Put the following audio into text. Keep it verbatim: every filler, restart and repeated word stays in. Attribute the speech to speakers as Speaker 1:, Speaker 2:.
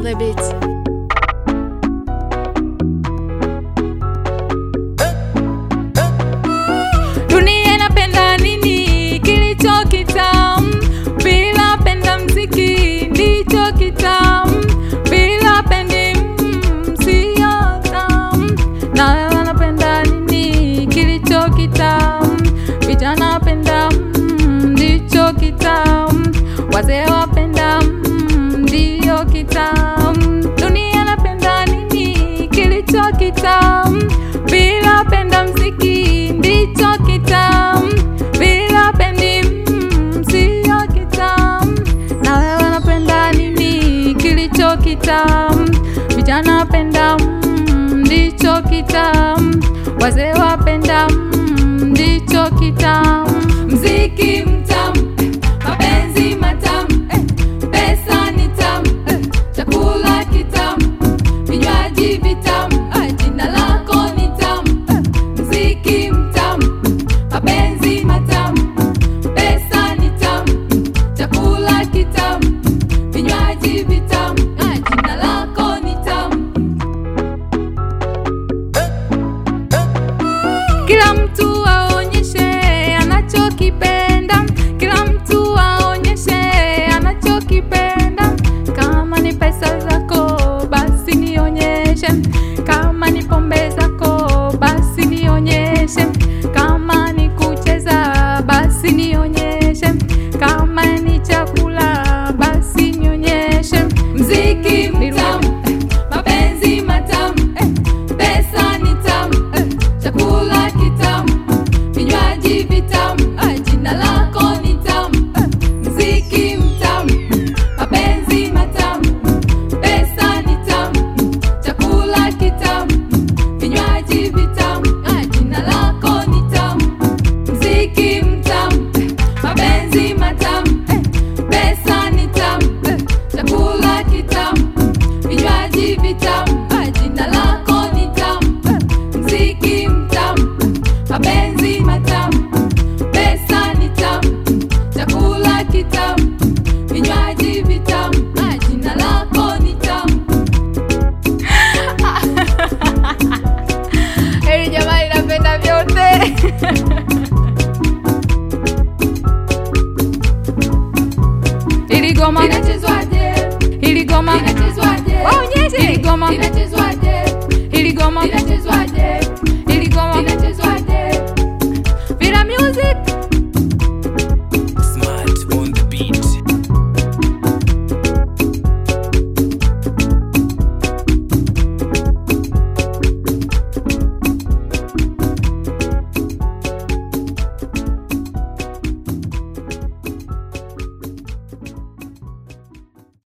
Speaker 1: the beat.
Speaker 2: Dunia inapenda nini? Kilicho kitamu. Bila penda mziki ndicho kitamu. Bila pendi mm, siyo tamu. Na wewe unapenda nini? Kilicho kitamu. Vijana wapenda mm, ndicho kitamu. Wazee wapenda mm, ndiyo kitamu. Dunia inapenda nini? Kilicho kitamu. Bila penda mziki ndicho kitamu. Bila pendi mm, siyo kitamu. Na wewe unapenda nini? Kilicho kitamu. Vijana wapenda mm, ndicho kitamu. Wazee wapenda mm, ndicho kitamu. Mziki mtamu, mapenzi matamu, pesa ni tamu, chakula kitamu, vinywaji vitamu, jina lako ni tamu. Mziki mtamu, mapenzi matamu, pesa ni tamu, chakula kitamu, vinywaji vitamu, jina lako ni tamu. Kila mtu aonyeshe anachokipenda. Kila mtu aonyeshe anachokipenda. Kama ni pesa zako basi nionyeshe. Kama ni pombe zako basi nionyeshe. Kama ni kucheza basi nionyeshe. Kama ni chakula basi nionyeshe. Mziki mtamu, mapenzi matamu, pesa ni tamu, chakula kitamu, vinywaji vitamu, jina lako ni tamu. Mziki mtamu, mapenzi matamu, pesa ni tamu, chakula kitamu, vinywaji vitamu, jina lako ni tamu. Mziki mtamu, mapenzi matamu, pesa ni tamu, chakula kitamu, vinywaji vitamu, jina lako ni tamu. Mziki mtamu, mapenzi matamu, pesa ni tamu, chakula kitamu, vinywaji vitamu, jina lako ni tamu. Heri jamani, napenda vyote. Hili goma linachezwaje? Hili goma linachezwaje? Waonyeshe hili goma linachezwaje? Hili goma linachezwaje? Hili goma linachezwaje? Vira Music.
Speaker 3: Smart on the beat.